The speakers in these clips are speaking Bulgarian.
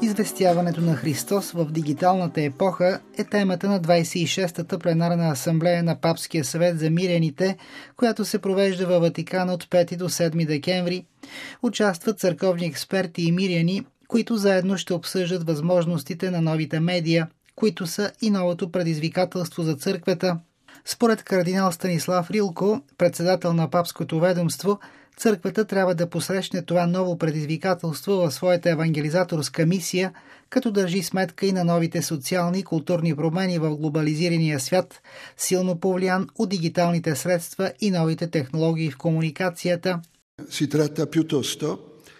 Известяването на Христос в дигиталната епоха е темата на 26-та пленарна асамблея на Папския съвет за миряните, която се провежда във Ватикан от 5 до 7 декември. Участват църковни експерти и миряни, които заедно ще обсъждат възможностите на новите медия, които са и новото предизвикателство за църквата. Според кардинал Станислав Рилко, председател на Папското ведомство, църквата трябва да посрещне това ново предизвикателство в своята евангелизаторска мисия, като държи сметка и на новите социални и културни промени в глобализирания свят, силно повлиян от дигиталните средства и новите технологии в комуникацията. Si tratta piuttosto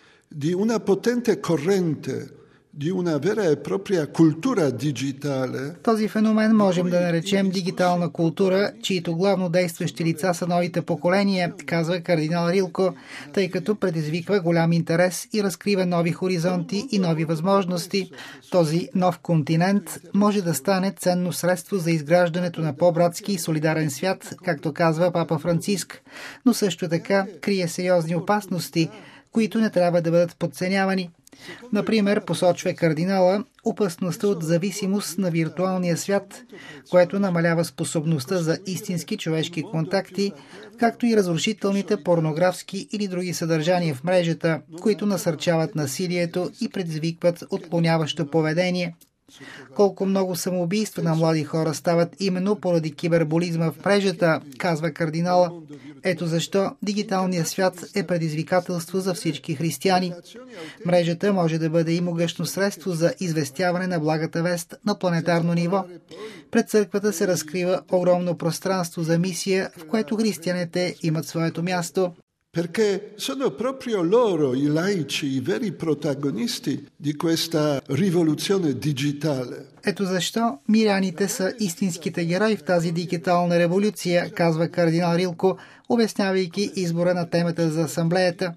di una potente corrente di una vera e propria cultura digitale. Този феномен можем да наречем дигитална култура, чието главно действащи лица са новите поколения, казва кардинал Рилко, тъй като предизвиква голям интерес и разкрива нови хоризонти и нови възможности. Този нов континент може да стане ценно средство за изграждането на по-братски и солидарен свят, както казва Папа Франциск, но също така крие сериозни опасности, които не трябва да бъдат подценявани. Например, посочва кардинала опасността от зависимост на виртуалния свят, което намалява способността за истински човешки контакти, както и разрушителните порнографски или други съдържания в мрежата, които насърчават насилието и предизвикват отклоняващо поведение. Колко много самоубийства на млади хора стават именно поради киберболизма в мрежата, казва кардинала. Ето защо дигиталният свят е предизвикателство за всички християни. Мрежата може да бъде и могъщно средство за известяване на благата вест на планетарно ниво. Пред църквата се разкрива огромно пространство за мисия, в което християните имат своето място. Perché sono proprio loro i laici, i veri protagonisti di questa rivoluzione digitale. Ето защо миряните са истинските герои в тази дигитална революция, казва кардинал Рилко, обяснявайки избора на темата за асамблеята.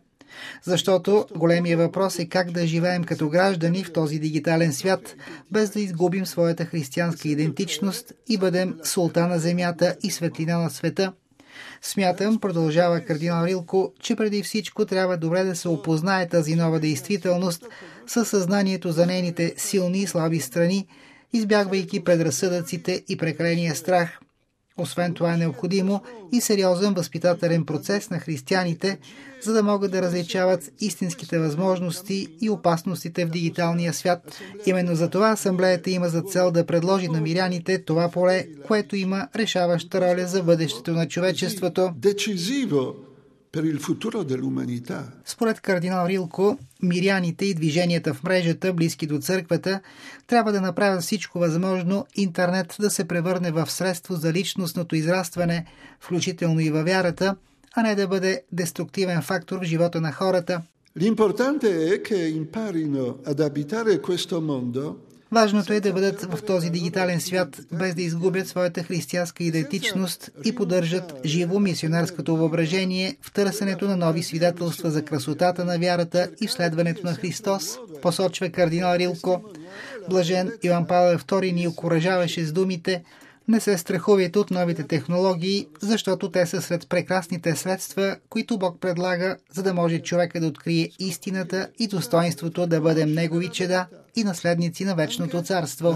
Защото големия въпрос е как да живеем като граждани в този дигитален свят, без да изгубим своята християнска идентичност и бъдем султа на земята и светлина на света. Смятам, продължава кардинал Рилко, че преди всичко трябва добре да се опознае тази нова действителност със съзнанието за нейните силни и слаби страни, избягвайки предразсъдъците и прекаления страх. Освен това е необходимо и сериозен възпитателен процес на християните, за да могат да различават истинските възможности и опасностите в дигиталния свят. Именно за това асамблеята има за цел да предложи на миряните това поле, което има решаваща роля за бъдещето на човечеството. Според кардинал Рилко, миряните и движенията в мрежата, близки до църквата, трябва да направят всичко възможно интернет да се превърне в средство за личностното израстване, включително и във вярата, а не да бъде деструктивен фактор в живота на хората. Важното е да бъдат в този дигитален свят, без да изгубят своята християнска идентичност и поддържат живо мисионерското въображение в търсенето на нови свидетелства за красотата на вярата и следването на Христос, посочва кардинал Рилко. Блажен Йоан Павел II ни окуражаваше с думите: не се страхувайте от новите технологии, защото те са сред прекрасните средства, които Бог предлага, за да може човека да открие истината и достоинството да бъдем негови чеда и наследници на вечното царство.